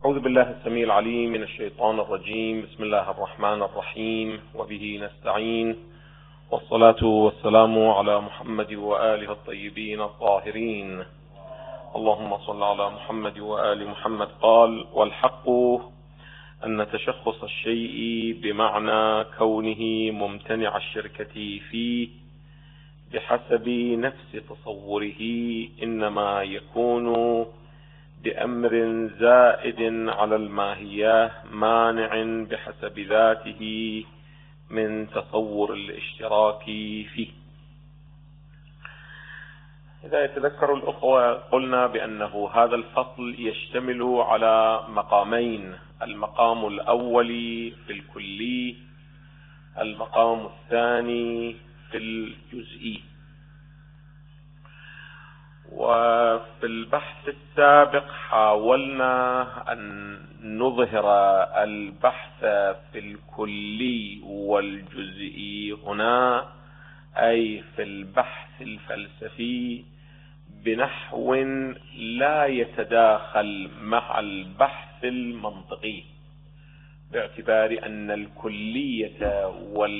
أعوذ بالله السميع العليم من الشيطان الرجيم. بسم الله الرحمن الرحيم، وبه نستعين، والصلاة والسلام على محمد وآله الطيبين الطاهرين. اللهم صل على محمد وآل محمد. قال: والحق أن تشخص الشيء بمعنى كونه ممتنع الشركة فيه بحسب نفس تصوره إنما يكون بأمر زائد على الماهية مانع بحسب ذاته من تصور الاشتراك فيه. إذا يتذكر الأخوة قلنا بأنه هذا الفصل يشتمل على مقامين: المقام الأول في الكلي، المقام الثاني في الجزئي. وفي البحث السابق حاولنا أن نظهر البحث في الكلي والجزئي هنا، أي في البحث الفلسفي، بنحو لا يتداخل مع البحث المنطقي، باعتبار أن الكلية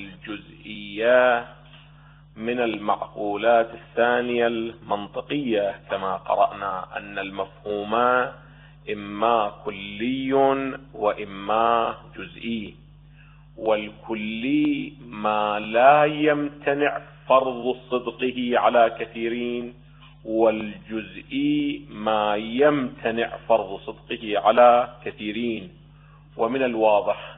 والجزئية من المعقولات الثانية المنطقية، كما قرأنا أن المفهوم إما كلي وإما جزئي، والكلي ما لا يمتنع فرض صدقه على كثيرين، والجزئي ما يمتنع فرض صدقه على كثيرين. ومن الواضح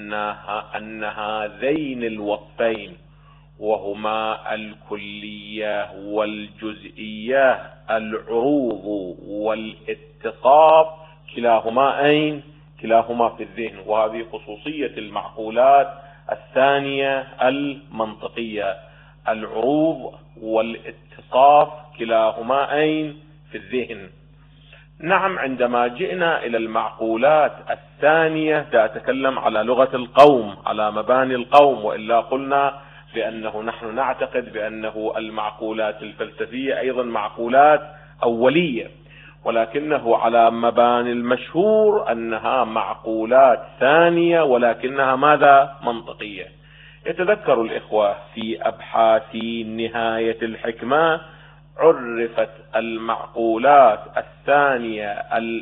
أن هذين الوصفين، وهما الكلية والجزئية، العروض والاتصاف، كلاهما أين؟ كلاهما في الذهن. وهذه خصوصية المعقولات الثانية المنطقية: العروض والاتصاف كلاهما أين؟ في الذهن. نعم، عندما جئنا إلى المعقولات الثانية نتكلم على لغة القوم، على مباني القوم، وإلا قلنا بأنه نحن نعتقد بأنه المعقولات الفلسفية أيضا معقولات أولية، ولكنه على مباني المشهور أنها معقولات ثانية، ولكنها ماذا؟ منطقية. يتذكر الإخوة في أبحاث نهاية الحكمة عرفت المعقولات الثانية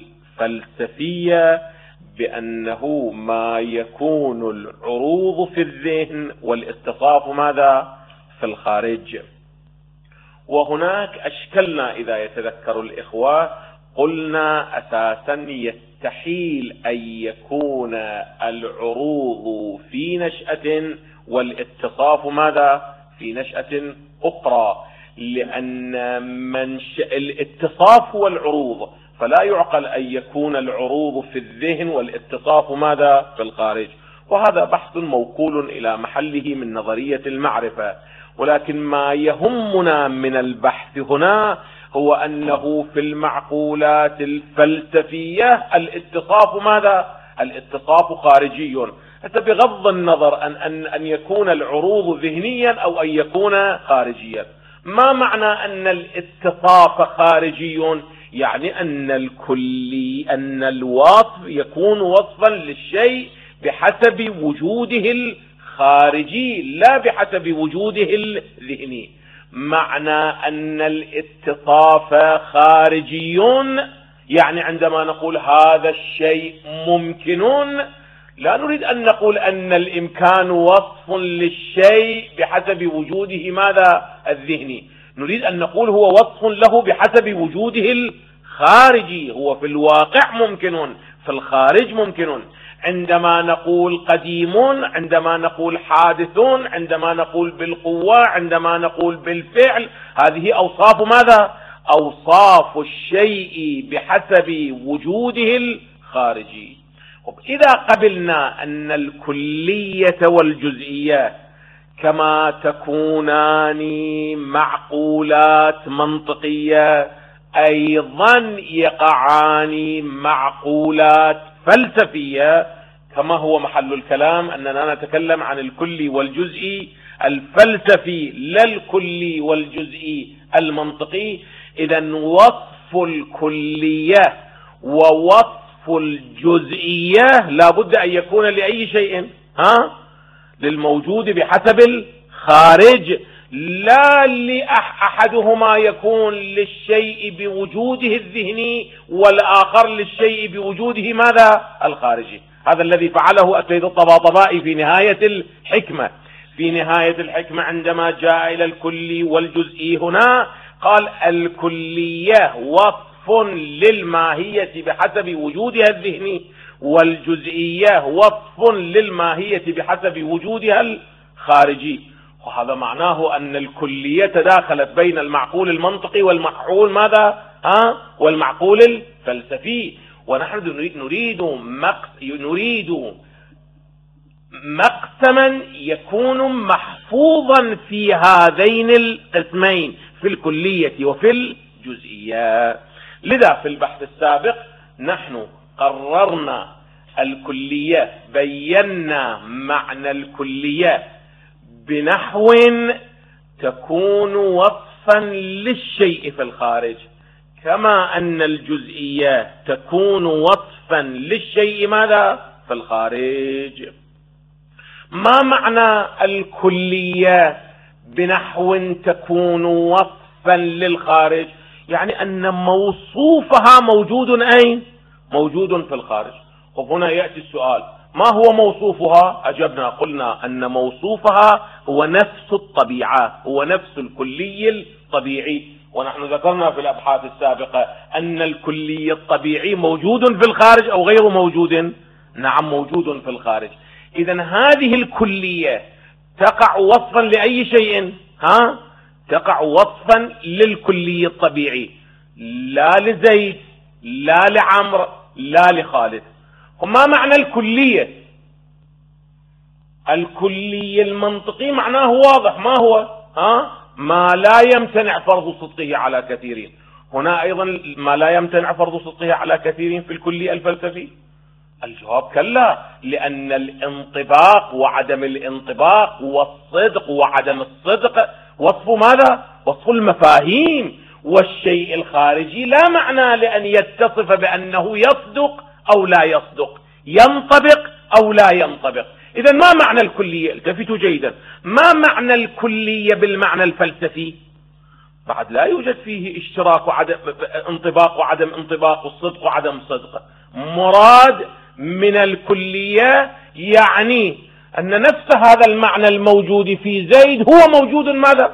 الفلسفية بأنه ما يكون العروض في الذهن والاتصاف ماذا؟ في الخارج. وهناك أشكلنا إذا يتذكر الإخوة، قلنا أساسا يستحيل أن يكون العروض في نشأة والاتصاف ماذا؟ في نشأة أخرى، لأن منشأ الاتصاف هو العروض، فلا يعقل أن يكون العروض في الذهن والاتصاف ماذا؟ في الخارج. وهذا بحث موكول إلى محله من نظرية المعرفة. ولكن ما يهمنا من البحث هنا هو أنه في المعقولات الفلسفية الاتصاف ماذا؟ الاتصاف خارجي، حتى بغض النظر أن يكون العروض ذهنيا أو أن يكون خارجيا. ما معنى أن الاتصاف خارجي؟ يعني أن الوصف يكون وصفا للشيء بحسب وجوده الخارجي لا بحسب وجوده الذهني. معنى أن الاتصاف خارجي يعني عندما نقول هذا الشيء ممكن، لا نريد أن نقول أن الإمكان وصف للشيء بحسب وجوده ماذا؟ الذهني. نريد أن نقول هو وصف له بحسب وجوده الخارجي. هو في الواقع ممكن، في الخارج ممكن. عندما نقول قديم، عندما نقول حادث، عندما نقول بالقوة، عندما نقول بالفعل، هذه أوصاف ماذا؟ أوصاف الشيء بحسب وجوده الخارجي. إذا قبلنا أن الكلية والجزئيات كما تكونان معقولات منطقية، أيضا يقعان معقولات فلسفية، كما هو محل الكلام أننا نتكلم عن الكلي والجزئي الفلسفي لا الكلي والجزئي المنطقي. إذن وصف الكلية ووصف وصف الجزئية لا بد أن يكون لأي شيء للموجود بحسب الخارج، لا أحدهما يكون للشيء بوجوده الذهني والآخر للشيء بوجوده ماذا؟ الخارجي. هذا الذي فعله السيد الطباطبائي في نهاية الحكمة. في نهاية الحكمة عندما جاء إلى الكلي والجزئي هنا قال الكلية وصف للماهية بحسب وجودها الذهني، والجزئية وصف للماهية بحسب وجودها الخارجي. وهذا معناه أن الكلية تداخلت بين المعقول المنطقي والمعقول ماذا؟ والمعقول الفلسفي. ونحن نريد مقسما يكون محفوظا في هذين القسمين، في الكلية وفي الجزئية. لذا في البحث السابق نحن قررنا الكلية، بينا معنى الكلية بنحو تكون وصفا للشيء في الخارج، كما أن الجزئية تكون وصفا للشيء ماذا؟ في الخارج. ما معنى الكلية بنحو تكون وصفا للخارج؟ يعني أن موصوفها موجود أين؟ موجود في الخارج. وهنا يأتي السؤال، ما هو موصوفها؟ أجبنا قلنا أن موصوفها هو نفس الطبيعة، هو نفس الكلي الطبيعي. ونحن ذكرنا في الأبحاث السابقة أن الكلي الطبيعي موجود في الخارج أو غير موجود؟ نعم موجود في الخارج. إذن هذه الكلية تقع وصفا لأي شيء؟ تقع وصفا للكلي الطبيعي، لا لزيد لا لعمر لا لخالد. وما معنى الكلية؟ الكلي المنطقي معناه واضح، ما هو؟ ما لا يمتنع فرض صدقه على كثيرين. هنا أيضا ما لا يمتنع فرض صدقه على كثيرين في الكلي الفلسفي. الجواب كلا، لأن الانطباق وعدم الانطباق والصدق وعدم الصدق وصف ماذا؟ وصف المفاهيم. والشيء الخارجي لا معنى لأن يتصف بأنه يصدق أو لا يصدق، ينطبق أو لا ينطبق. إذا ما معنى الكلية؟ التفتوا جيدا، ما معنى الكلية بالمعنى الفلسفي؟ بعد لا يوجد فيه اشتراك وعدم انطباق وعدم انطباق والصدق وعدم صدق. مراد من الكلية يعني أن نفس هذا المعنى الموجود في زيد هو موجود ماذا؟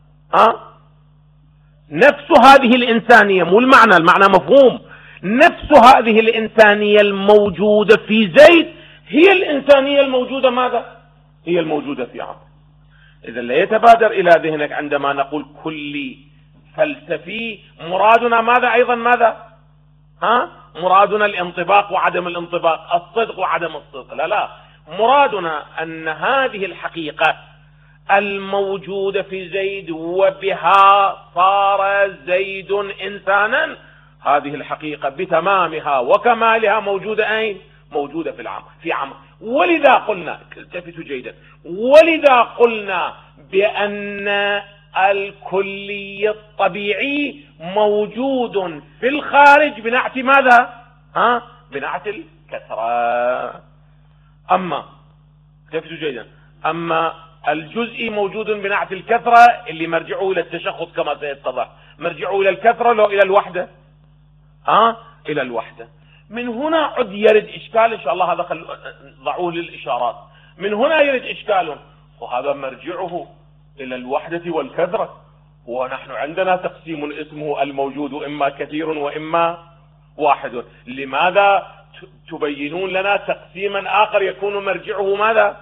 نفس هذه الإنسانية، مو المعنى مفهوم، نفس هذه الإنسانية الموجودة في زيد هي الإنسانية الموجودة ماذا؟ هي الموجودة في عمرو. إذا لا يتبادر إلى ذهنك عندما نقول كلي فلسفي مرادنا ماذا أيضا؟ ماذا؟ مرادنا الانطباق وعدم الانطباق، الصدق وعدم الصدق، لا، مرادنا أن هذه الحقيقة الموجودة في زيد وبها صار زيد إنسانا، هذه الحقيقة بتمامها وكمالها موجودة أين؟ موجودة في عمرو. ولذا قلنا، التفتوا جيدا، ولذا قلنا بأن الكلي الطبيعي موجود في الخارج بنعت ماذا؟ بنعت الكثرة. أما التفتوا جيدا، أما الجزئي موجود بنعت الكثرة اللي مرجعه إلى التشخص كما سيتضح، مرجعه إلى الكثرة لو إلى الوحدة؟ إلى الوحدة. من هنا عد يرد إشكال، إن شاء الله هذا ضعوه للإشارات. من هنا يرد إشكال، وهذا مرجعه إلى الوحدة والكثرة، ونحن عندنا تقسيم اسمه الموجود إما كثير وإما واحد. لماذا تبينون لنا تقسيما آخر يكون مرجعه ماذا؟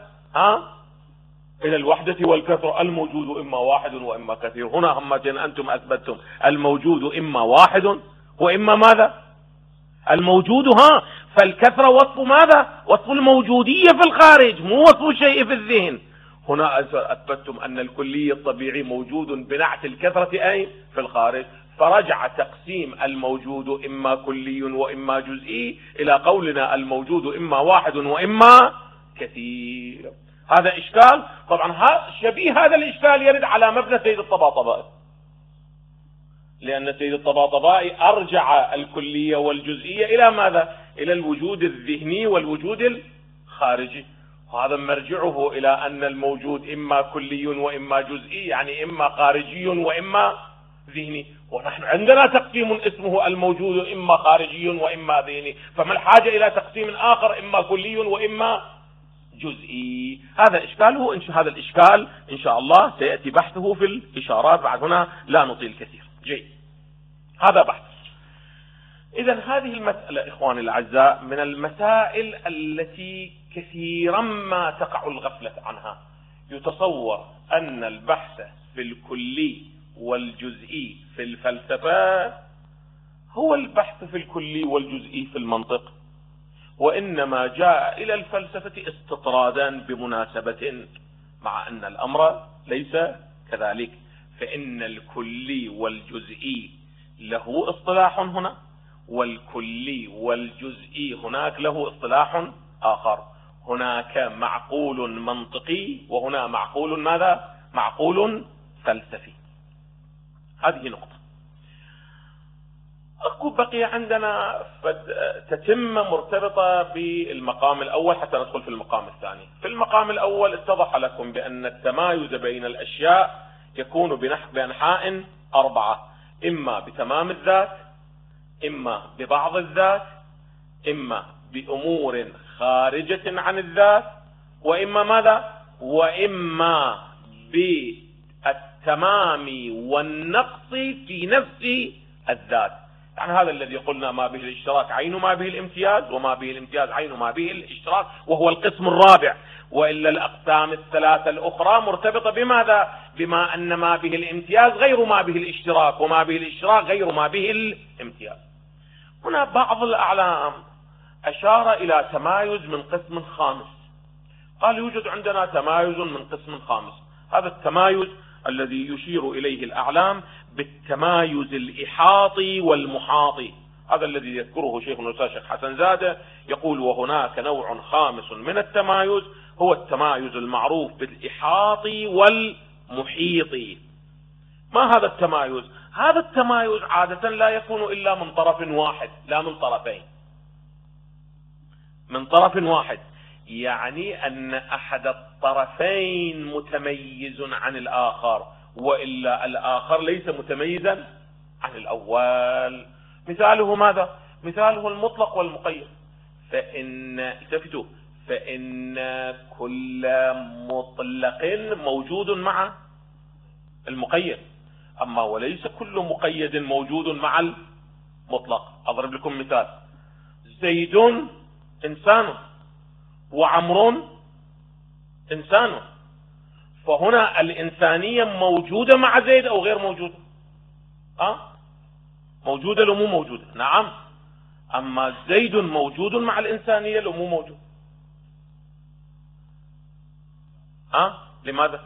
إلى الوحدة والكثرة. الموجود إما واحد وإما كثير. هنا همتين أنتم أثبتتم الموجود إما واحد وإما ماذا؟ الموجود. فالكثرة وصف ماذا؟ وصف الموجودية في الخارج، مو وصف شيء في الذهن. هنا أثبتتم أن الكلي الطبيعي موجود بنعت الكثرة أي في الخارج، فرجع تقسيم الموجود إما كلي وإما جزئي إلى قولنا الموجود إما واحد وإما كثير. هذا إشكال طبعا شبيه هذا الإشكال يرد على مبنى سيد الطباطبائي، لأن سيد الطباطبائي أرجع الكلية والجزئية إلى ماذا؟ إلى الوجود الذهني والوجود الخارجي، وهذا مرجعه إلى أن الموجود إما كلي وإما جزئي، يعني إما خارجي وإما ذهني، ونحن عندنا تقسيم اسمه الموجود إما خارجي وإما ذهني، فما الحاجة إلى تقسيم آخر إما كلي وإما جزئي؟ هذا إشكاله. هذا الإشكال إن شاء الله سيأتي بحثه في الإشارات، بعد هنا لا نطيل كثير. جيد، هذا بحث. إذن هذه المسألة إخواني الأعزاء من المسائل التي كثيرا ما تقع الغفلة عنها. يتصور أن البحث في الكلي والجزئي في الفلسفة هو البحث في الكلي والجزئي في المنطق، وإنما جاء إلى الفلسفة استطرادا بمناسبة، مع أن الأمر ليس كذلك، فإن الكلي والجزئي له اصطلاح هنا، والكلي والجزئي هناك له اصطلاح آخر. هناك معقول منطقي وهنا معقول ماذا؟ معقول فلسفي. هذه نقطة. بقي عندنا تتمة مرتبطة بالمقام الأول حتى ندخل في المقام الثاني. في المقام الأول اتضح لكم بأن التمايز بين الأشياء يكون بأنحاء 4، إما بتمام الذات، إما ببعض الذات، إما بأمور خارجة عن الذات، وإما ماذا؟ وإما بالتمام والنقص في نفس الذات. يعني هذا الذي قلنا ما به الاشتراك عين ما به الامتياز، وما به الامتياز عين ما به الاشتراك، وهو القسم الرابع. وإلا الأقسام الثلاثة الأخرى مرتبطة بماذا؟ بما أن ما به الامتياز غير ما به الاشتراك، وما به الاشتراك غير ما به الامتياز. هنا بعض الأعلام أشار إلى تمايز من قسم خامس، قال يوجد عندنا تمايز من قسم خامس. هذا التمايز الذي يشير إليه الأعلام بالتمايز الإحاطي والمحاطي، هذا الذي يذكره شيخنا الشيخ حسن زادة، يقول وهناك نوع خامس من التمايز هو التمايز المعروف بالإحاطي والمحيطي. ما هذا التمايز؟ هذا التمايز عادة لا يكون إلا من طرف واحد، لا من طرفين، من طرف واحد، يعني أن أحد الطرفين متميز عن الآخر، وإلا الآخر ليس متميزا عن الأول. مثاله ماذا؟ مثاله المطلق والمقيد. فإن كل مطلق موجود مع المقيد، أما وليس كل مقيد موجود مع المطلق. أضرب لكم مثال: زيد إنسان وعمر إنسان، فهنا الإنسانية موجودة مع زيد أو غير موجودة؟ موجودة لو مو موجودة؟ نعم. أما زيد موجود مع الإنسانية لو مو موجود؟ لماذا؟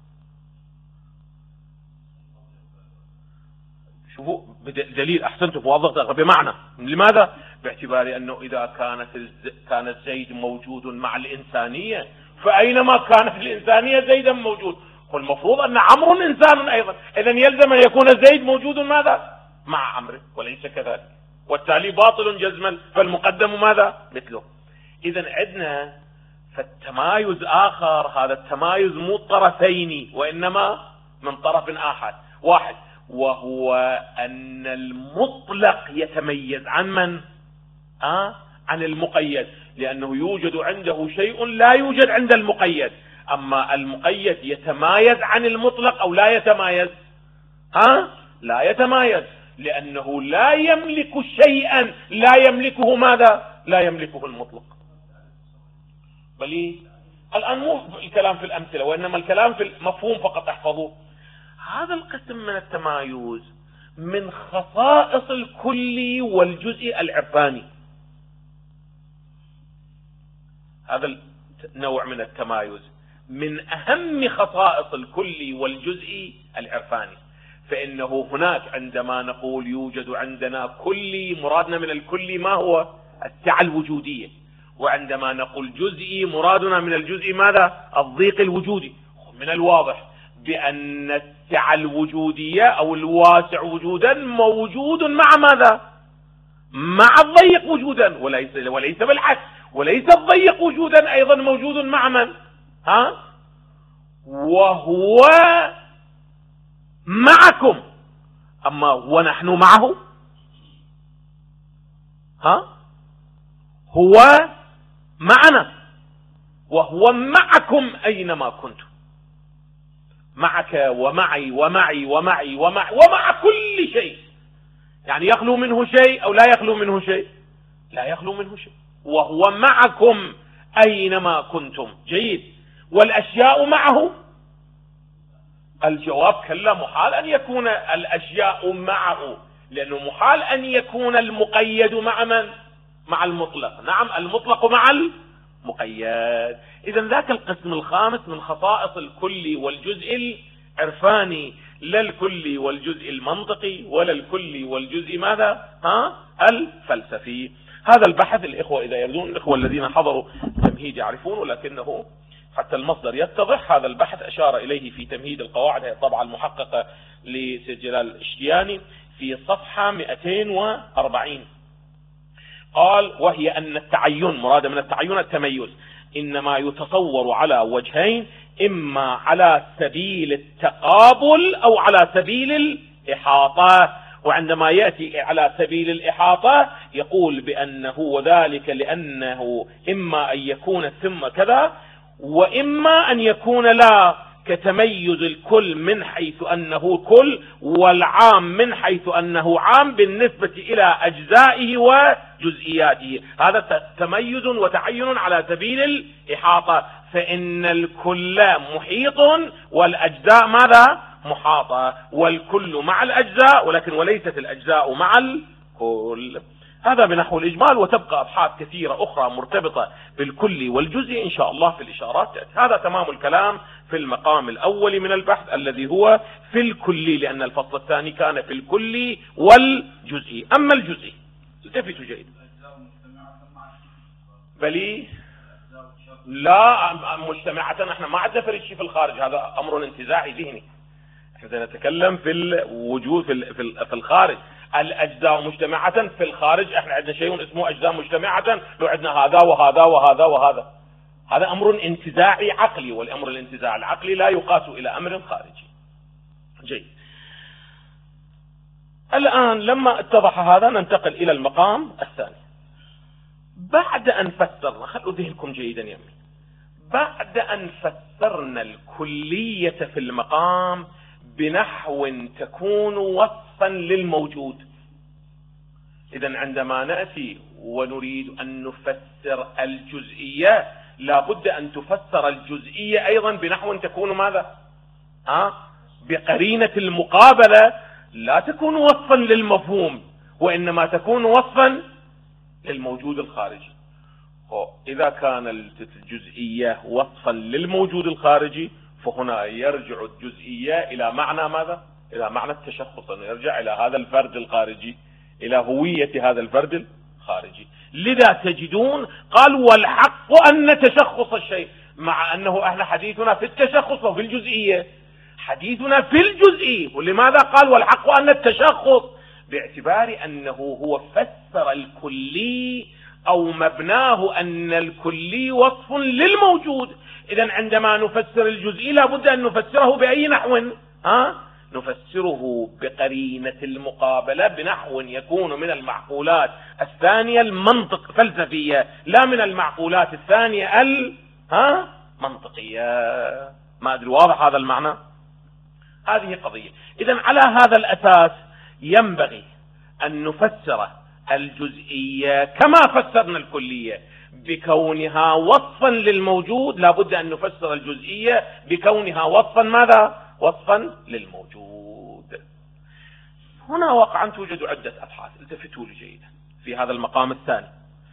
شوفوا دليل، أحسنتم، وضغط بمعنى لماذا؟ باعتبار أنه إذا كانت زيد موجود مع الإنسانية، فأينما كانت الإنسانية زيدا موجود، والمفروض أن عمرو إنسان أيضا، إذن يلزم أن يكون زيد موجود ماذا؟ مع عمرو، وليس كذلك، والتالي باطل جزما، فالمقدم ماذا؟ مثله. إذن عندنا فالتمايز آخر، هذا التمايز مو طرفين وإنما من طرف واحد، وهو أن المطلق يتميز عن من؟ عن المقيد، لأنه يوجد عنده شيء لا يوجد عند المقيد. أما المقيد يتمايز عن المطلق أو لا يتمايز؟ لا يتمايز، لأنه لا يملك شيئا لا يملكه ماذا؟ لا يملكه المطلق. بل الآن مو الكلام في الأمثلة، وإنما الكلام في المفهوم فقط، احفظوه. هذا القسم من التمايز من خصائص الكلي والجزء العرفاني. هذا النوع من التمايز من أهم خصائص الكلي والجزء العرفاني. فإنه هناك عندما نقول يوجد عندنا كلي، مرادنا من الكلي ما هو؟ السعة الوجودية. وعندما نقول جزئي، مرادنا من الجزء ماذا؟ الضيق الوجودي. من الواضح بأن السعة الوجودية أو الواسع وجودا موجود مع ماذا؟ مع الضيق وجودا، وليس بالعكس، وليس الضيق وجودا أيضا موجود مع من؟ وهو معكم، أما ونحن معه هو معنا وهو معكم أينما كنتم، معك ومعي ومعي ومعي ومعي ومع كل شيء. يعني يخلو منه شيء أو لا يخلو منه شيء؟ لا يخلو منه شيء، وهو معكم أينما كنتم. جيد. والأشياء معه؟ الجواب كلا، محال أن يكون الأشياء معه، لأنه محال أن يكون المقيد مع من؟ مع المطلق. نعم، المطلق مع المقيد. إذا ذاك القسم الخامس من خصائص الكلي والجزء العرفاني، لا الكلي والجزء المنطقي، ولا الكلي والجزء ماذا؟ الفلسفي. هذا البحث الإخوة إذا يردون، الإخوة الذين حضروا تمهيد يعرفون، ولكنه حتى المصدر يتضح. هذا البحث أشار إليه في تمهيد القواعد، هي الطبعة المحققة لسيد جلال الاشتياني في صفحة 240. قال: وهي أن التعين، مراد من التعين التميز، إنما يتصور على وجهين: إما على سبيل التقابل أو على سبيل الإحاطة. وعندما يأتي على سبيل الإحاطة يقول بأنه وذلك لأنه إما أن يكون ثم كذا، وإما أن يكون لا، كتميز الكل من حيث أنه كل، والعام من حيث أنه عام بالنسبة إلى أجزائه وجزئياته. هذا تميز وتعين على سبيل الإحاطة، فإن الكل محيط والأجزاء ماذا؟ محاطة، والكل مع الأجزاء وليست الأجزاء مع الكل. هذا بنحو الإجمال، وتبقى أبحاث كثيرة أخرى مرتبطة بالكل والجزء إن شاء الله في الإشارات تأتي. هذا تمام الكلام في المقام الأول من البحث الذي هو في الكل، لأن الفصل الثاني كان في الكل والجزء. أما الجزء التفتوا جيد. بلي لا مجتمعة، احنا ما عندنا فريق شيء في الخارج، هذا أمر انتزاعي ذهني. احنا نتكلم في الوجود في الخارج. الأجزاء مجتمعة في الخارج، احنا عندنا شيء اسمه أجزاء مجتمعة، لو عندنا هذا وهذا وهذا وهذا. هذا أمر انتزاعي عقلي، والأمر الانتزاع العقلي لا يقاس إلى أمر خارجي. جيد. الآن لما اتضح هذا ننتقل إلى المقام الثاني. بعد أن فسرنا، خلوا ذهنكم جيدا يمي، بعد أن فسرنا الكلية في المقام بنحو تكون وصفا للموجود، إذن عندما نأتي ونريد أن نفسر الجزئية لابد أن تفسر الجزئية أيضا بنحو تكون ماذا؟ بقرينة المقابلة، لا تكون وصفا للمفهوم وإنما تكون وصفا للموجود الخارجي. إذا كان الجزئية وصفا للموجود الخارجي فهنا يرجع الجزئية إلى معنى ماذا؟ إلى معنى التشخص، أنه يرجع إلى هذا الفرد الخارجي، إلى هوية هذا الفرد الخارجي. لذا تجدون قال: والحق أن تشخص الشيء، مع أنه احنا حديثنا في التشخص وفي الجزئية، حديثنا في الجزئي. ولماذا قال والحق أن التشخص؟ باعتبار أنه هو فسر الكلي أو مبناه أن الكلي وصف للموجود. إذن عندما نفسر الجزئي لابد أن نفسره بأي نحو؟ نفسره بقرينة المقابلة، بنحو يكون من المعقولات الثانية المنطق فلسفية، لا من المعقولات الثانية منطقية. ما أدري واضح هذا المعنى؟ هذه قضية. إذن على هذا الأساس ينبغي أن نفسر الجزئية كما فسرنا الكلية بكونها وصفا للموجود، لابد أن نفسر الجزئية بكونها وصفا ماذا؟ وصفا للموجود. هنا واقعا توجد عدة أبحاث، التفتوا لي جيدا في هذا المقام الثاني.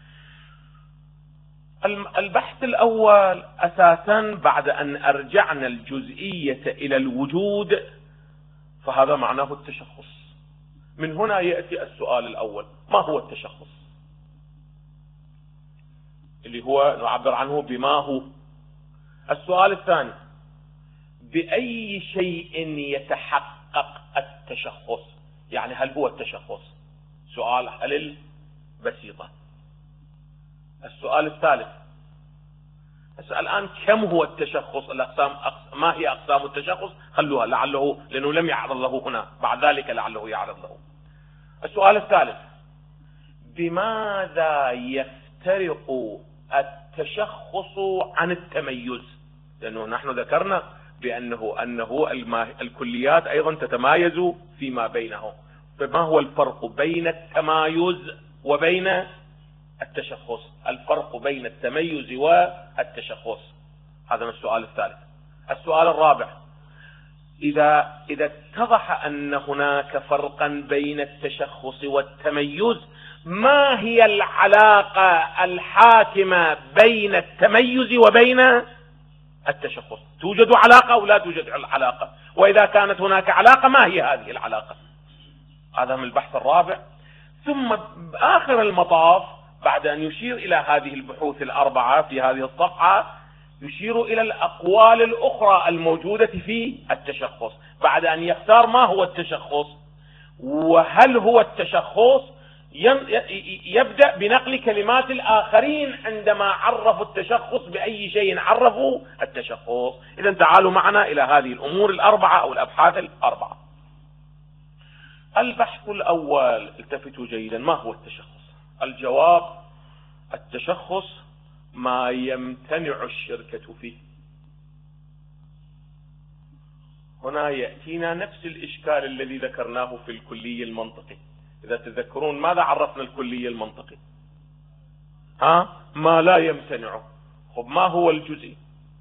البحث الأول أساسا بعد أن أرجعنا الجزئية إلى الوجود فهذا معناه التشخص. من هنا يأتي السؤال الأول: ما هو التشخص؟ اللي هو نعبر عنه بما هو. السؤال الثاني: بأي شيء يتحقق التشخص؟ يعني هل هو التشخص؟ سؤال هل بسيطة. السؤال الثالث، أسأل الآن كم هو التشخص؟ الأقسام، ما هي أقسام التشخص؟ خلوها لعله، لأنه لم يعرض له هنا، بعد ذلك لعله يعرض له. السؤال الثالث، بماذا يفترق التشخص عن التميز؟ لأنه نحن ذكرنا بأنه الكليات أيضا تتمايز فيما بينهم، فما هو الفرق بين التمايز وبين التشخص؟ الفرق بين التميز والتشخص، هذا السؤال الثالث. السؤال الرابع، إذا اتضح أن هناك فرقا بين التشخص والتميز، ما هي العلاقة الحاكمة بين التميز وبين التشخص؟ توجد علاقة أو لا توجد علاقة؟ وإذا كانت هناك علاقة، ما هي هذه العلاقة؟ هذا من البحث الرابع. ثم بآخر المطاف، بعد أن يشير إلى هذه البحوث الأربعة في هذه الصفحة، يشير إلى الأقوال الأخرى الموجودة في التشخص، بعد أن يختار ما هو التشخص وهل هو التشخص، يبدأ بنقل كلمات الآخرين عندما عرفوا التشخص بأي شيء عرفوا التشخص. إذا تعالوا معنا إلى هذه الأمور الأربعة أو الأبحاث الأربعة. البحث الأول، التفتوا جيدا، ما هو التشخص؟ الجواب: التشخص ما يمتنع الشركة فيه. هنا يأتينا نفس الإشكال الذي ذكرناه في الكلي المنطقي. إذا تذكرون ماذا عرفنا الكلي المنطقي؟ ما لا يمتنع. خب ما هو الجزئي؟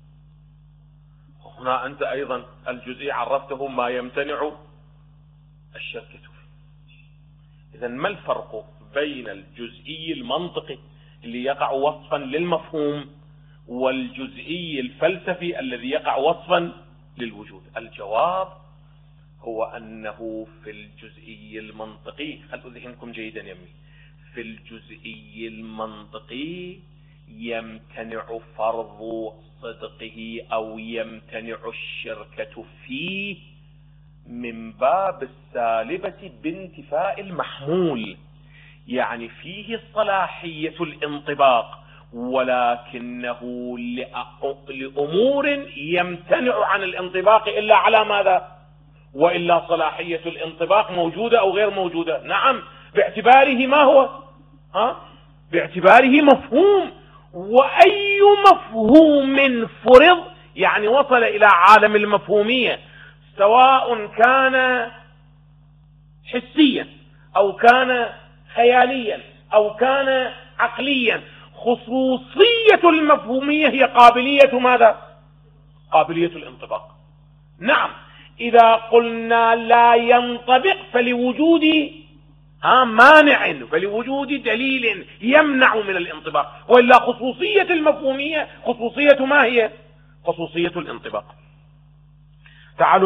هنا أنت أيضا الجزئي عرفته ما يمتنع الشركة فيه. إذا ما الفرق بين الجزئي المنطقي اللي يقع وصفا للمفهوم والجزئي الفلسفي الذي يقع وصفا للوجود؟ الجواب هو أنه في الجزئي المنطقي، خلوا ذهنكم جيدا يمي، في الجزئي المنطقي يمتنع فرض صدقه أو يمتنع الشركة فيه من باب السالبة بانتفاء المحمول، يعني فيه صلاحية الانطباق، ولكنه لأمور يمتنع عن الانطباق إلا على ماذا؟ وإلا صلاحية الانطباق موجودة أو غير موجودة؟ نعم، باعتباره ما هو؟ باعتباره مفهوم. وأي مفهوم فرض، يعني وصل إلى عالم المفهومية، سواء كان حسيا أو كان خياليا أو كان عقليا، خصوصية المفهومية هي قابلية ماذا؟ قابلية الانطباق. نعم، إذا قلنا لا ينطبق فلوجود مانع، فلوجود دليل يمنع من الانطباق، وإلا خصوصية المفهومية خصوصية ما هي؟ خصوصية الانطباق. تعالوا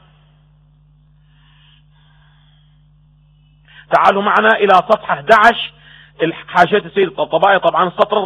معنا إلى صفحة 11 حاشية السيد الطبطبائي، طبعا السطر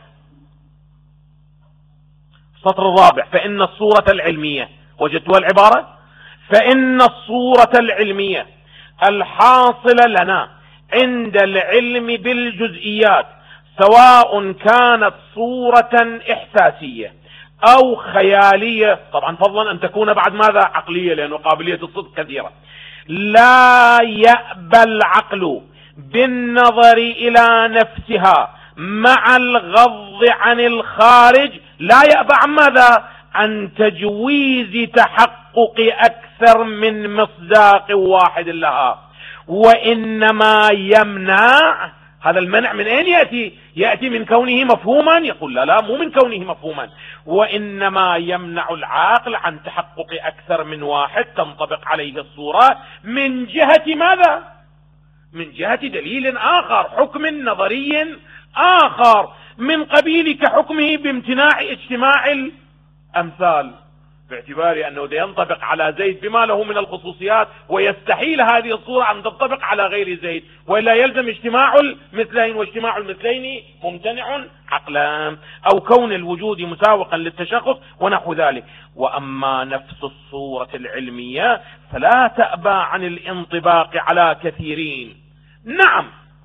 الرابع. فإن الصورة العلمية، وجدتها العبارة؟ فإن الصورة العلمية الحاصلة لنا عند العلم بالجزئيات، سواء كانت صورة إحساسية أو خيالية، طبعا فضلا أن تكون بعد ماذا؟ عقلية، لأنه قابلية الصدق كثيرة، لا يأبى العقل بالنظر إلى نفسها مع الغض عن الخارج، لا يأبى عن ماذا؟ عن تجويز تحقق أكثر من مصداق واحد لها، وإنما يمنع. هذا المنع من أين يأتي؟ يأتي من كونه مفهوما؟ يقول لا، مو من كونه مفهوما، وإنما يمنع العقل عن تحقق أكثر من واحد تنطبق عليه الصورة من جهة ماذا؟ من جهة دليل آخر، حكم نظري آخر، من قبيل كحكمه بامتناع اجتماع الأمثال، باعتبار أنه ينطبق على زيد بما له من الخصوصيات، ويستحيل هذه الصورة أن تنطبق على غير زيد، وإلا يلزم اجتماع المثلين، واجتماع المثلين ممتنع عقلا، أو كون الوجود مساوقا للتشخص ونحو ذلك. وأما نفس الصورة العلمية فلا تأبى عن الانطباق على كثيرين. نعم،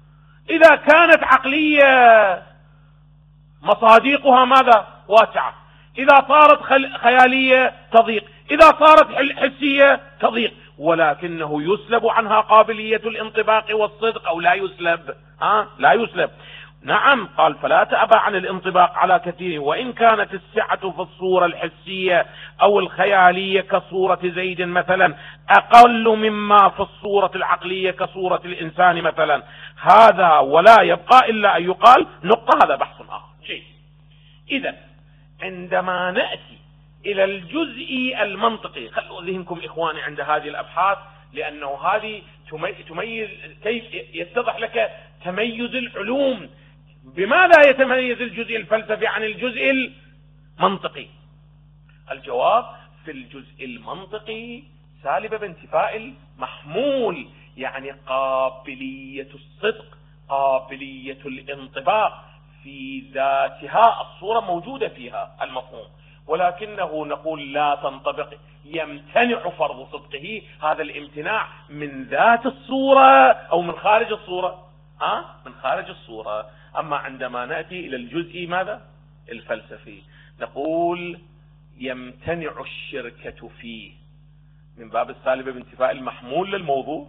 إذا كانت عقلية مصاديقها ماذا؟ واسعة. إذا صارت خيالية تضيق، إذا صارت حسية تضيق، ولكنه يسلب عنها قابلية الانطباق والصدق أو لا يسلب؟ لا يسلب. نعم. قال فلا تأبى عن الانطباق على كثير، وإن كانت السعة في الصورة الحسية أو الخيالية كصورة زيد مثلا أقل مما في الصورة العقلية كصورة الإنسان مثلا. هذا ولا يبقى إلا أن يقال نقطة. هذا بحث آخر. إذا عندما نأتي إلى الجزء المنطقي، خلوا ذهنكم إخواني عند هذه الأبحاث، لأنه هذه تميز، كيف يتضح لك تميز العلوم. بماذا يتميز الجزء الفلسفي عن الجزء المنطقي؟ الجواب: في الجزء المنطقي سالب بانتفاء المحمول، يعني قابلية الصدق، قابلية الانطباق في ذاتها، الصورة موجودة فيها المفهوم، ولكنه نقول لا تنطبق، يمتنع فرض صدقه. هذا الامتناع من ذات الصورة أو من خارج الصورة؟ من خارج الصورة. أما عندما نأتي إلى الجزء ماذا؟ الفلسفي، نقول يمتنع الشركة فيه من باب السالب بانتفاء المحمول للموضوع.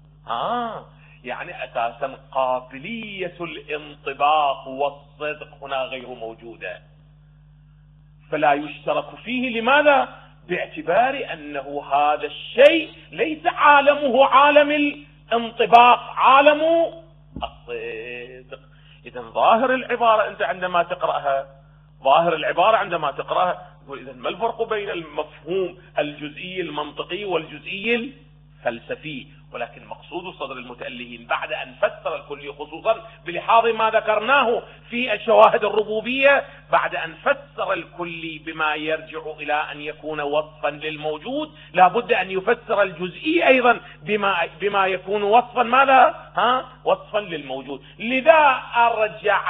يعني أساسا قابلية الانطباق والصدق هنا غير موجودة، فلا يشترك فيه. لماذا؟ باعتبار أنه هذا الشيء ليس عالمه عالم الانطباق، عالم الصدق. إذا ظاهر العبارة أنت عندما تقرأها، ظاهر العبارة عندما تقرأها تقول إذا ما الفرق بين المفهوم الجزئي المنطقي والجزئي الفلسفي؟ ولكن مقصود صدر المتألهين بعد أن فسر الكلي، خصوصا بلحاظ ما ذكرناه في الشواهد الربوبية، بعد أن فسر الكلي بما يرجع إلى أن يكون وصفا للموجود، لا بد أن يفسر الجزئي أيضا بما يكون وصفا ماذا؟ وصفا للموجود. لذا أرجع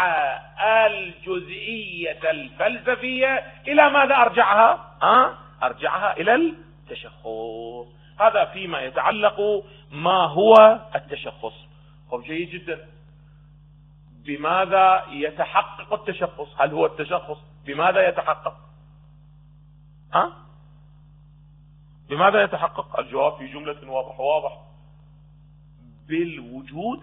الجزئية الفلسفية إلى ماذا أرجعها؟ أرجعها إلى التشخص. هذا فيما يتعلق ما هو التشخص. جيد جدا. بماذا يتحقق التشخص؟ هل هو التشخص بماذا يتحقق؟ بماذا يتحقق؟ الجواب في جملة واضح: بالوجود،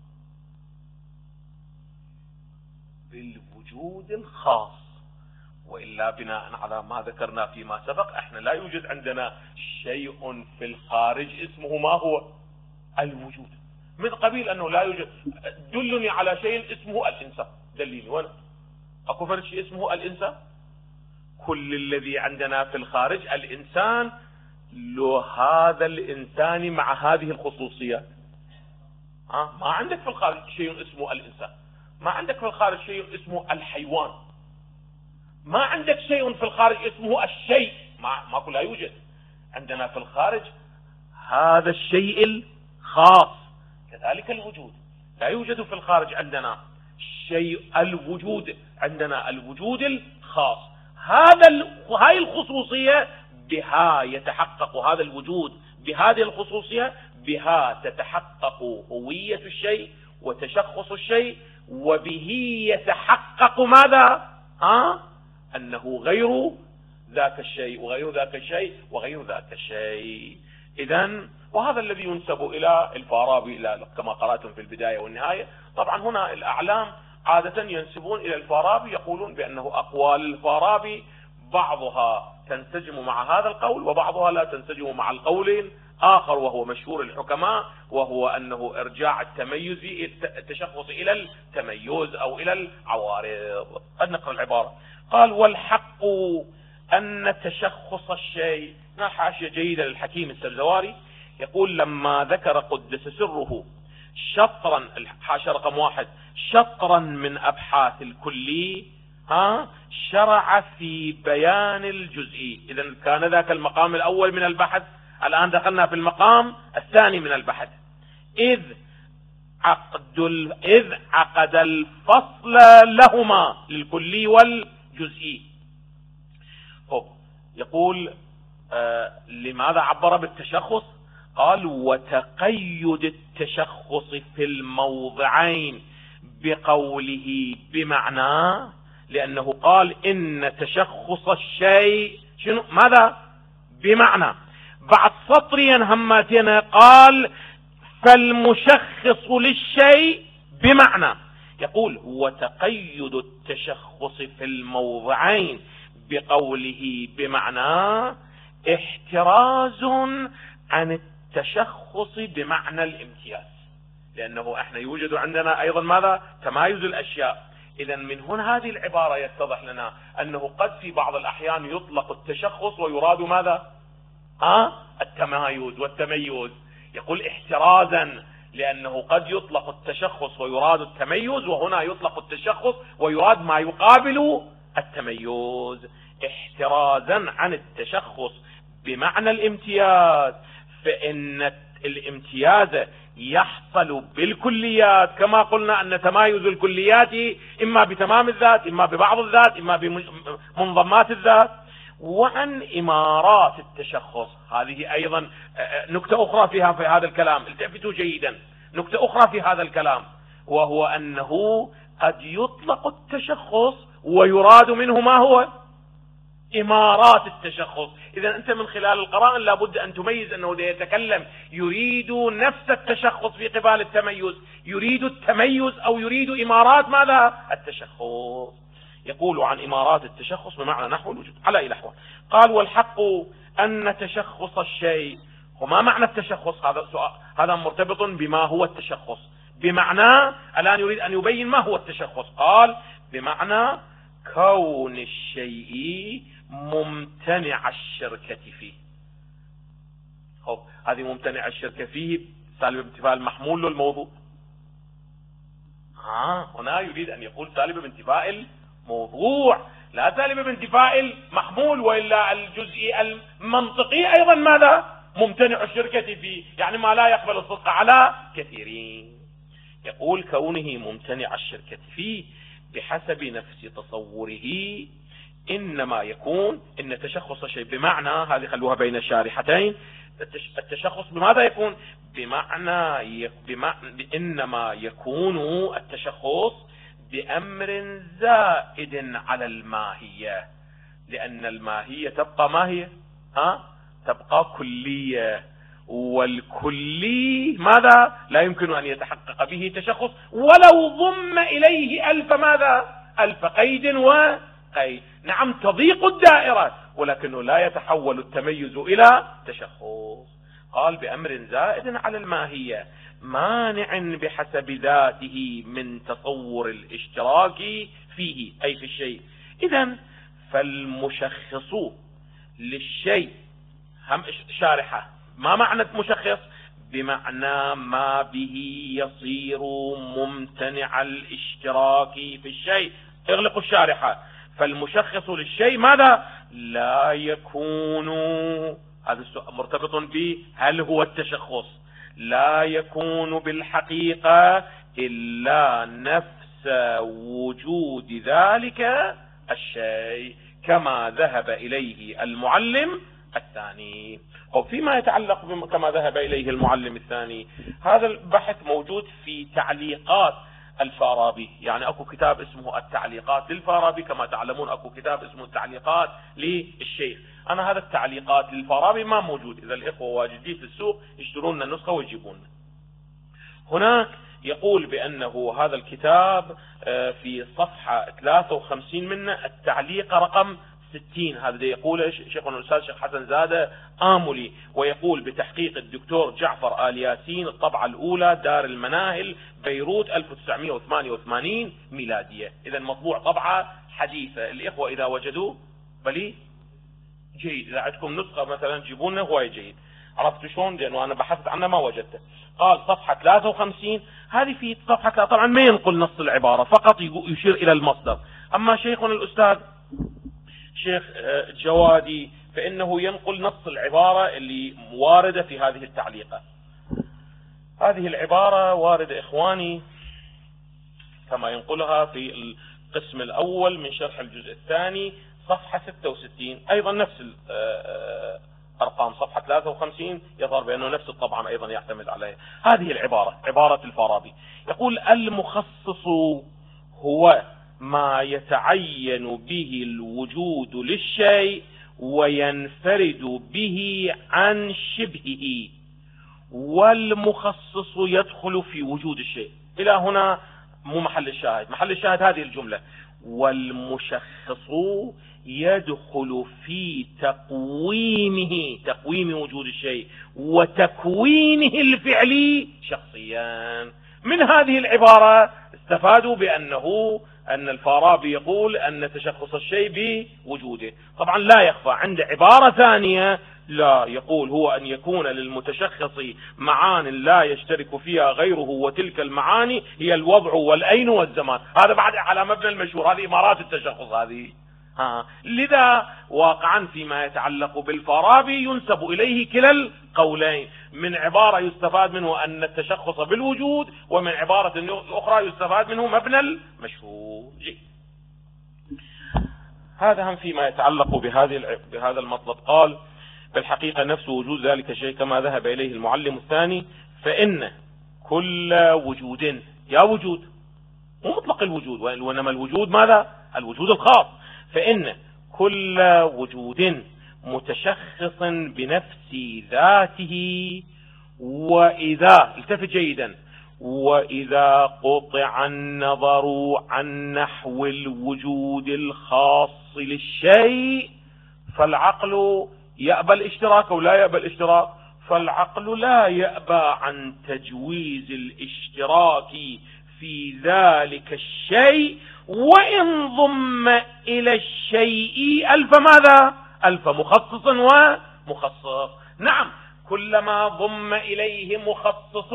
بالوجود الخاص. وإلا بناء على ما ذكرنا فيما سبق، احنا لا يوجد عندنا شيء في الخارج اسمه ما هو الوجود، من قبيل أنه لا يوجد. دلني على شيء اسمه الإنسان، دليني وانا أكو فرد شيء اسمه الإنسان. كل الذي عندنا في الخارج الإنسان، لو هذا الإنسان مع هذه الخصوصيات. ما عندك في الخارج شيء اسمه الإنسان، ما عندك في الخارج شيء اسمه الحيوان، ما عندك شيء في الخارج اسمه الشيء، ماكو، لا يوجد عندنا في الخارج هذا الشيء الخاص. كذلك الوجود، لا يوجد في الخارج عندنا شيء الوجود، عندنا الوجود الخاص. هاي الخصوصية بها يتحقق هذا الوجود، بهذه الخصوصية بها تتحقق هوية الشيء وتشخص الشيء، وبه يتحقق ماذا؟ أنه غير ذاك الشيء وغير ذاك الشيء وغير ذاك الشيء. إذن وهذا الذي ينسب إلى الفارابي، إلى كما قرأتم في البداية والنهاية. طبعا هنا الأعلام عادة ينسبون إلى الفارابي، يقولون بأنه أقوال الفارابي بعضها تنسجم مع هذا القول وبعضها لا تنسجم مع القول آخر، وهو مشهور الحكماء، وهو أنه إرجاع التميز التشخص إلى التميز أو إلى العوارض. قد نقرأ العبارة. قال: والحق أن تشخص الشيء. حاشية جيدة للحكيم السبزواري، يقول: لما ذكر قدس سره شطرا، حاشية رقم 1، شطرا من أبحاث الكلي، شرع في بيان الجزئي. إذن كان ذاك المقام الأول من البحث، الآن دخلنا في المقام الثاني من البحث. إذ عقد الفصل لهما، للكلي والجزئي. يقول لماذا عبر بالتشخص؟ قال وتقيد التشخص في الموضعين بقوله بمعنى، لأنه قال إن تشخص الشيء شنو ماذا بمعنى. بعد سطرين هماتين قال فالمشخص للشيء بمعنى. يقول وتقيد التشخص في الموضعين بقوله بمعنى احتراز عن التشخص بمعنى الامتياز، لأنه احنا يوجد عندنا أيضا ماذا تمايز الأشياء. إذا من هنا هذه العبارة يتضح لنا أنه قد في بعض الأحيان يطلق التشخص ويراد ماذا التمايز والتميز. يقول احترازا لأنه قد يطلق التشخص ويراد التميز، وهنا يطلق التشخص ويراد ما يقابل التميز. احترازا عن التشخص بمعنى الامتياز، فإن الامتياز يحصل بالكليات، كما قلنا أن تمايز الكليات إما بتمام الذات، إما ببعض الذات، إما بمنضمات الذات. وعن إمارات التشخص، هذه أيضا نكتة أخرى فيها في هذا الكلام، التفتوا جيدا، نكتة أخرى في هذا الكلام، وهو أنه قد يطلق التشخص ويراد منه ما هو إمارات التشخص. إذا أنت من خلال القرائن لابد أن تميز أنه يتكلم يريد نفس التشخص في قبال التميز، يريد التميز أو يريد إمارات ماذا التشخص. يقول عن إمارات التشخص بمعنى نحو الوجود على أي نحو. قال والحق أن تشخص الشيء، وما معنى التشخص؟ هذا سؤال، هذا مرتبط بما هو التشخص. بمعنى الآن يريد أن يبين ما هو التشخص. قال بمعنى كون الشيء ممتنع الشركة فيه. هذه ممتنع الشركة فيه سالب بانتفاء المحمول للموضوع. هنا يريد أن يقول سالب بانتفاء الموضوع، لا سالب بانتفاء المحمول، وإلا الجزئي المنطقي أيضا ماذا ممتنع الشركة فيه، يعني ما لا يقبل الصدق على كثيرين. يقول كونه ممتنع الشركة فيه بحسب نفس تصوره إنما يكون إن تشخص الشيء بمعنى، هذه خلوها بين الشارحتين، التشخص بماذا يكون؟ بمعنى إنما يكون التشخص بأمر زائد على الماهية، لأن الماهية تبقى ماهية تبقى كلية، والكلي ماذا لا يمكن أن يتحقق به تشخص ولو ضم إليه ألف قيد وقيد. نعم تضيق الدائرة، ولكنه لا يتحول التميز إلى تشخص. قال بأمر زائد على الماهية مانع بحسب ذاته من تصور الاشتراك فيه أي في الشيء. إذن فالمشخص للشيء هم شارحة، ما معنى مشخص؟ بمعنى ما به يصير ممتنع الاشتراك في الشيء. اغلقوا الشارحة. فالمشخص للشيء ماذا؟ لا يكون، هذا مرتبط به هل هو التشخص، لا يكون بالحقيقة إلا نفس وجود ذلك الشيء كما ذهب إليه المعلم الثاني. وفيما يتعلق كما ذهب إليه المعلم الثاني، هذا البحث موجود في تعليقات الفارابي، يعني اكو كتاب اسمه التعليقات للفارابي، كما تعلمون اكو كتاب اسمه التعليقات للشيخ. انا هذا التعليقات للفارابي ما موجود، اذا الاخوة واجدين في السوق يشترون النسخة ويجيبون. هناك يقول بانه هذا الكتاب في صفحة 53 منه التعليق رقم 60، هذا يقول شيخنا الأستاذ شيخ حسن زادة آملي، ويقول بتحقيق الدكتور جعفر آل ياسين، الطبعة الأولى دار المناهل بيروت 1988 ميلادية. إذا مطبوع طبعة حديثة. الإخوة إذا وجدوا بلي جيد، إذا عندكم نسخة مثلا جيبونا هو جيد. عرفت شلون؟ لأنه أنا بحثت عنه ما وجدته. قال صفحة 53، هذه في صفحة طبعا ما ينقل نص العبارة، فقط يشير إلى المصدر. أما شيخنا الأستاذ شيخ جوادي فإنه ينقل نص العبارة اللي واردة في هذه التعليقة. هذه العبارة واردة إخواني كما ينقلها في القسم الأول من شرح الجزء الثاني صفحة 66، أيضا نفس أرقام صفحة 53 يظهر بأنه نفس الطبعة أيضا يعتمد عليه. هذه العبارة عبارة الفارابي، يقول المخصص هو ما يتعين به الوجود للشيء وينفرد به عن شبهه، والمخصص يدخل في وجود الشيء. إلى هنا مو محل الشاهد، محل الشاهد هذه الجملة: والمشخص يدخل في تقويم وجود الشيء وتكوينه الفعلي شخصيا. من هذه العبارة استفادوا أن الفارابي يقول أن تشخص الشيء بوجوده. طبعا لا يخفى عند عبارة ثانية لا، يقول هو أن يكون للمتشخص معان لا يشترك فيها غيره، وتلك المعاني هي الوضع والأين والزمان. هذا بعد على مبنى المشهور، هذه إمارات التشخص هذه. لذا واقعا فيما يتعلق بالفارابي ينسب إليه كلا القولين، من عبارة يستفاد منه أن التشخص بالوجود، ومن عبارة أخرى يستفاد منه مبنى المشهور. هذا هم فيما يتعلق بهذا المطلب. قال: بالحقيقة نفس وجود ذلك الشيء كما ذهب إليه المعلم الثاني، فإن كل وجود، يا وجود مو مطلق الوجود، وإنما الوجود ماذا؟ الوجود الخاص. فإن كل وجود متشخص بنفس ذاته، وإذا التفت جيدا، وإذا قطع النظر عن نحو الوجود الخاص للشيء فالعقل يأبى الاشتراك أو لا يأبى الاشتراك. فالعقل لا يأبى عن تجويز الاشتراك في ذلك الشيء، وإن ضم إلى الشيء ألف ماذا؟ ألف مخصص ومخصص. نعم، كلما ضم إليه مخصص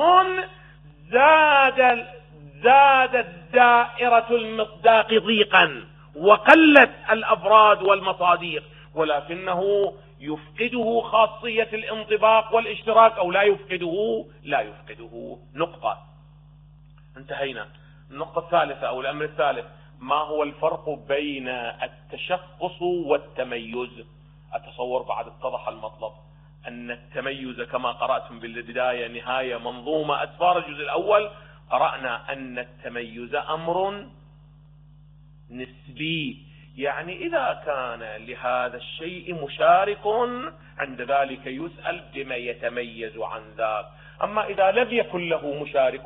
زادت دائرة المصداق ضيقا، وقلت الأفراد والمصاديق، ولكنه يفقده خاصية الانطباق والاشتراك أو لا يفقده. نقطة، انتهينا. النقطة الثالثة أو الأمر الثالث: ما هو الفرق بين التشخص والتميز؟ أتصور بعد اتضح المطلب أن التميز كما قرأتم بالبداية نهاية منظومة أسفار الجزء الأول، قرأنا أن التميز أمر نسبي، يعني إذا كان لهذا الشيء مشارك عند ذلك يسأل بما يتميز عن ذاك. أما إذا لم يكن له مشارك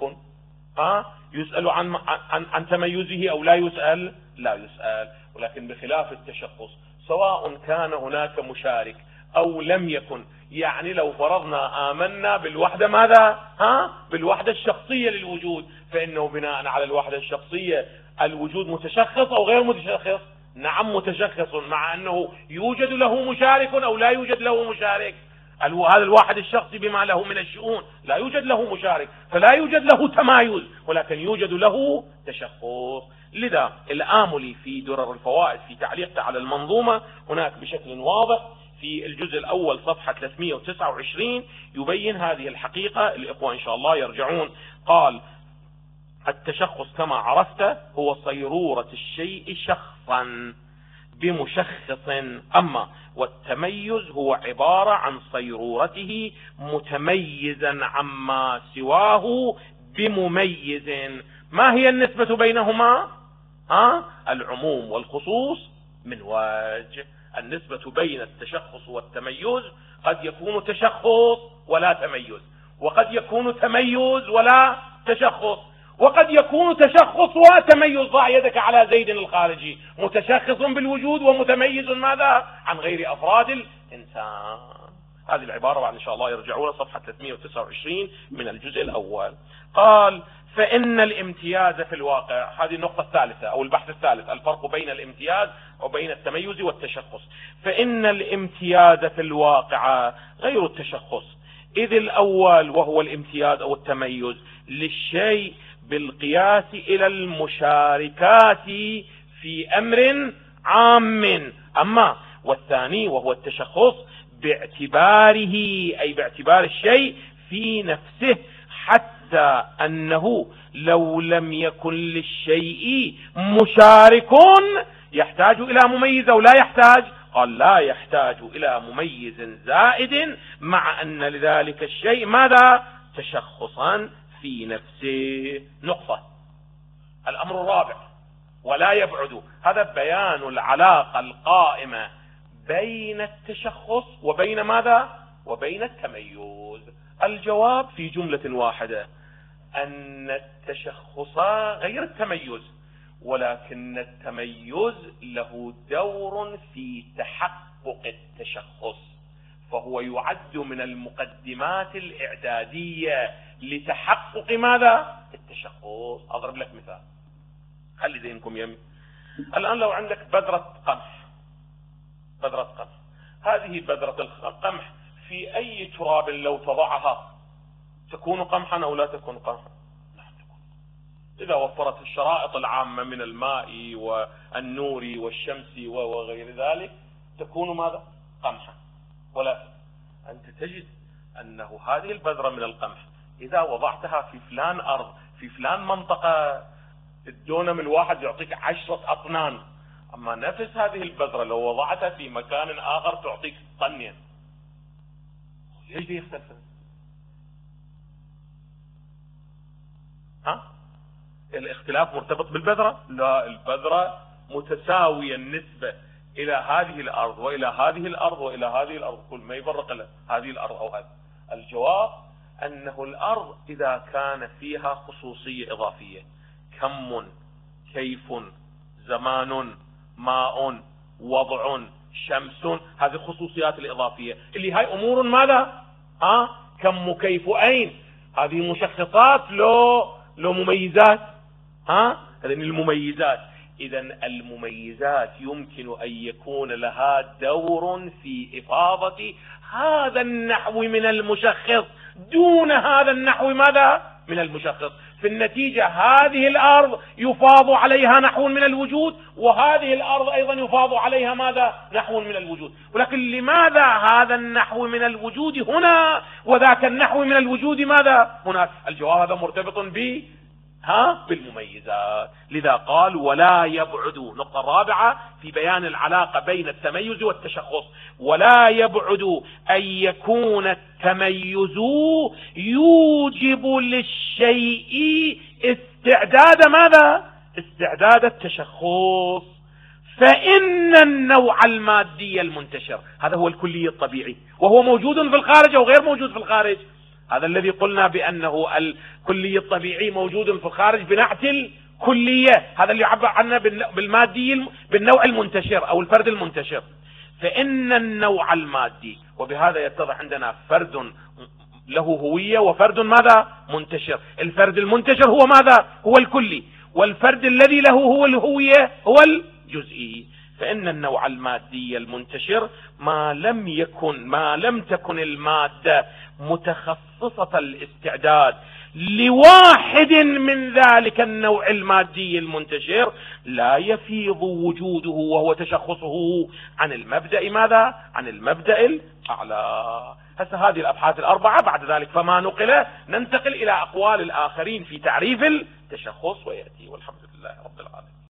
يسأل عن تميزه أو لا يسأل؟ لا يسأل. ولكن بخلاف التشخص، سواء كان هناك مشارك أو لم يكن، يعني لو فرضنا آمنا بالوحدة ماذا؟ بالوحدة الشخصية للوجود، فإنه بناء على الوحدة الشخصية الوجود متشخص أو غير متشخص؟ نعم متشخص، مع أنه يوجد له مشارك أو لا يوجد له مشارك. هذا الواحد الشخصي بما له من الشؤون لا يوجد له مشارك، فلا يوجد له تمايز، ولكن يوجد له تشخص. لذا الآملي في درر الفوائد في تعليقه على المنظومة هناك بشكل واضح في الجزء الأول صفحة 329 يبين هذه الحقيقة. الإخوة إن شاء الله يرجعون. قال: التشخص كما عرفت هو صيرورة الشيء شخصا بمشخص، أما والتميز هو عبارة عن صيرورته متميزا عما سواه بمميز. ما هي النسبة بينهما؟ العموم والخصوص من وجه. النسبة بين التشخص والتميز قد يكون تشخص ولا تميز، وقد يكون تميز ولا تشخص، وقد يكون تشخص وتميز. ضع يدك على زيد الخارجي، متشخص بالوجود ومتميز ماذا؟ عن غير أفراد الإنسان. هذه العبارة بعد إن شاء الله يرجعون صفحة 329 من الجزء الأول. قال: فإن الامتياز في الواقع، هذه النقطة الثالثة أو البحث الثالث، الفرق بين الامتياز وبين التميز والتشخص. فإن الامتياز في الواقع غير التشخص، إذ الأول وهو الامتياز أو التميز للشيء بالقياس إلى المشاركات في أمر عام، أما والثاني وهو التشخص باعتباره أي باعتبار الشيء في نفسه، حتى أنه لو لم يكن للشيء مشارك يحتاج إلى مميز أو لا يحتاج؟ قال لا يحتاج إلى مميز زائد مع أن لذلك الشيء ماذا؟ تشخصا في نفسه. نقطة. الأمر الرابع ولا يبعد، هذا بيان العلاقة القائمة بين التشخص وبين ماذا؟ وبين التميز. الجواب في جملة واحدة أن التشخص غير التميز، ولكن التميز له دور في تحقق التشخص، فهو يعد من المقدمات الإعدادية لتحقق ماذا؟ التشخص. أضرب لك مثال، خلي ذهنكم يمي. الآن لو عندك بذرة قمح، هذه بذرة القمح في أي تراب لو تضعها تكون قمحا أو لا تكون قمحا؟ نعم تكون. إذا وفرت الشرائط العامة من الماء والنور والشمس وغير ذلك تكون ماذا؟ قمحا. ولكن أنت تجد أنه هذه البذرة من القمح إذا وضعتها في فلان أرض في فلان منطقة الدونم الواحد يعطيك 10 أطنان، أما نفس هذه البذرة لو وضعتها في مكان آخر تعطيك طنين. ليش دي يختلف؟ الاختلاف مرتبط بالبذرة؟ لا، البذرة متساوية النسبة إلى هذه الأرض وإلى هذه الأرض وإلى هذه الأرض، كل ما يفرق هذه الأرض أو هذه. الجواب أنه الأرض إذا كان فيها خصوصية إضافية، كم، كيف، زمان، ماء، وضع، شمس، هذه الخصوصيات الإضافية اللي هاي أمور ماذا؟ كم، كيف، أين، هذه مشخصات لو مميزات. هذه المميزات. إذا المميزات يمكن أن يكون لها دور في إفاضة هذا النحو من المشخص دون هذا النحو ماذا؟ من المشخص. في النتيجة هذه الأرض يفاض عليها نحو من الوجود، وهذه الأرض أيضا يفاض عليها ماذا؟ نحو من الوجود. ولكن لماذا هذا النحو من الوجود هنا وذاك النحو من الوجود ماذا؟ هناك. الجواب هذا مرتبط بالمميزات. لذا قال ولا يبعد. النقطة الرابعة في بيان العلاقة بين التميز والتشخص، ولا يبعد أن يكون التميز يوجب للشيء استعداد ماذا؟ استعداد التشخص. فإن النوع المادي المنتشر، هذا هو الكلي الطبيعي، وهو موجود في الخارج أو غير موجود في الخارج. هذا الذي قلنا بأنه الكلي الطبيعي موجود في الخارج بنعت الكلية، هذا اللي يعبر عنه بالمادي بالنوع المنتشر أو الفرد المنتشر. فإن النوع المادي، وبهذا يتضح عندنا فرد له هوية وفرد ماذا؟ منتشر. الفرد المنتشر هو ماذا؟ هو الكلي، والفرد الذي له هو الهوية هو الجزئي. فإن النوع المادي المنتشر ما لم تكن المادة متخصصة الاستعداد لواحد من ذلك النوع المادي المنتشر لا يفيض وجوده وهو تشخصه عن المبدأ ماذا؟ عن المبدأ الأعلى. هسه هذه الأبحاث الأربعة، بعد ذلك فما نقل ننتقل إلى أقوال الآخرين في تعريف التشخص ويأتي. والحمد لله رب العالمين.